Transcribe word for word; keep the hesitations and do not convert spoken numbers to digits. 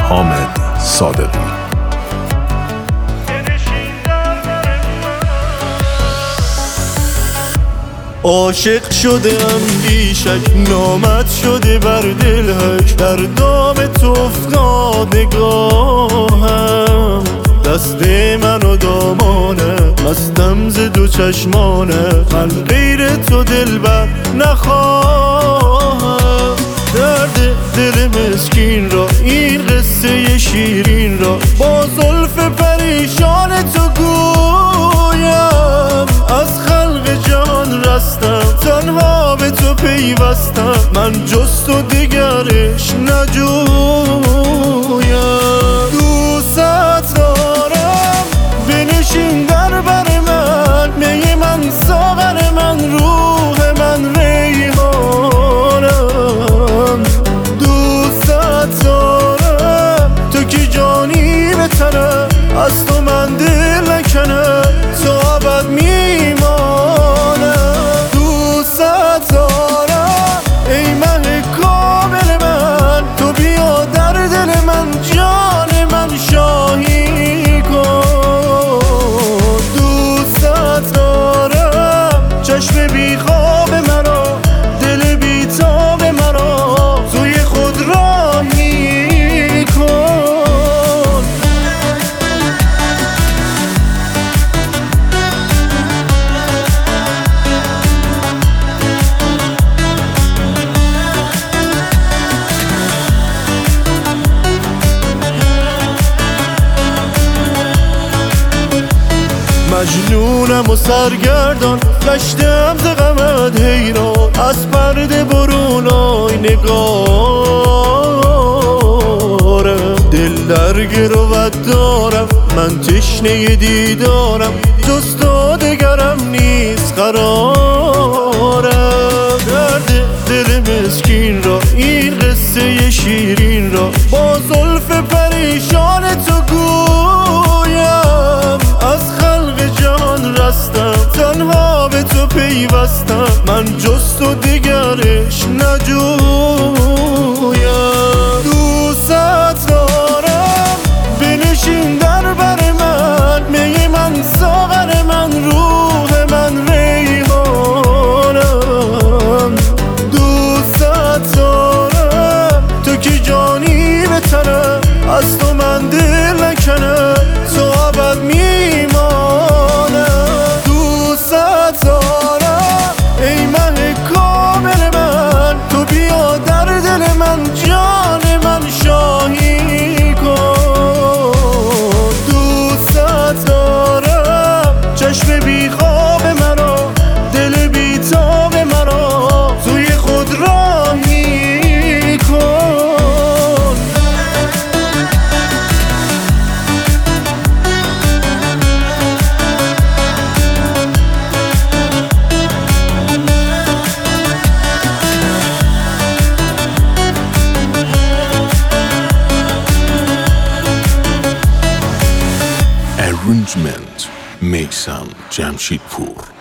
حامد صادقی. عاشق شده ام بیشک، نامت شده بر دل هک، در دام تو افتاد نگاهم، دست من و دامانه مستم ز دو چشمانه، من غیر تو دلبر نخواهم. درد دل مسکین را، این قصه شیرین را، با زلف پریشان تو گویم. از خلق جهان رستم، تنها به تو پیوستم، من جز تو دیگرش نجویم. دوست دارم بنشین در بر من، می من ساغر من، روح من ریحانم. دوست دارم تو که جانی به تنم، از تو من دل نکنم، تو ابد میمانم. دوست دارم ای مه کامل من، تو بیا در دل من، جان من شاهی کن. دوست دارم چشم بی خواب مرا، دل بی تاب مرا، توی خود راهی کن. مجنونم و سرگردان، گشتم ز غمت حیران، از پرده برون آی نگارم. دل در گروت دارم، من تشنه دیدارم، جز تو دگرم نیست قرارم. درد دل مسکین را، این قصه شیرین را، با زلف پریشان تو گویم. از خلق جهان رستم، تنها به تو پیوستم، من جز تو دیگرش نجویم. دوست دارم بنشین در بر من، می من ساغر من، روح من ریحانم. دوست دارم تو که جانی به تنم، از تو من دل نکنم، تو ابد میمانم. دوست دارم ای مه کامل من، تو بیا در دل من، جان من شاهی کن. دوست دارم چشم بی خواب مرا، دل بی تاب مرا، توی خود راهی کن. Arrangement میثم جمشیدپور.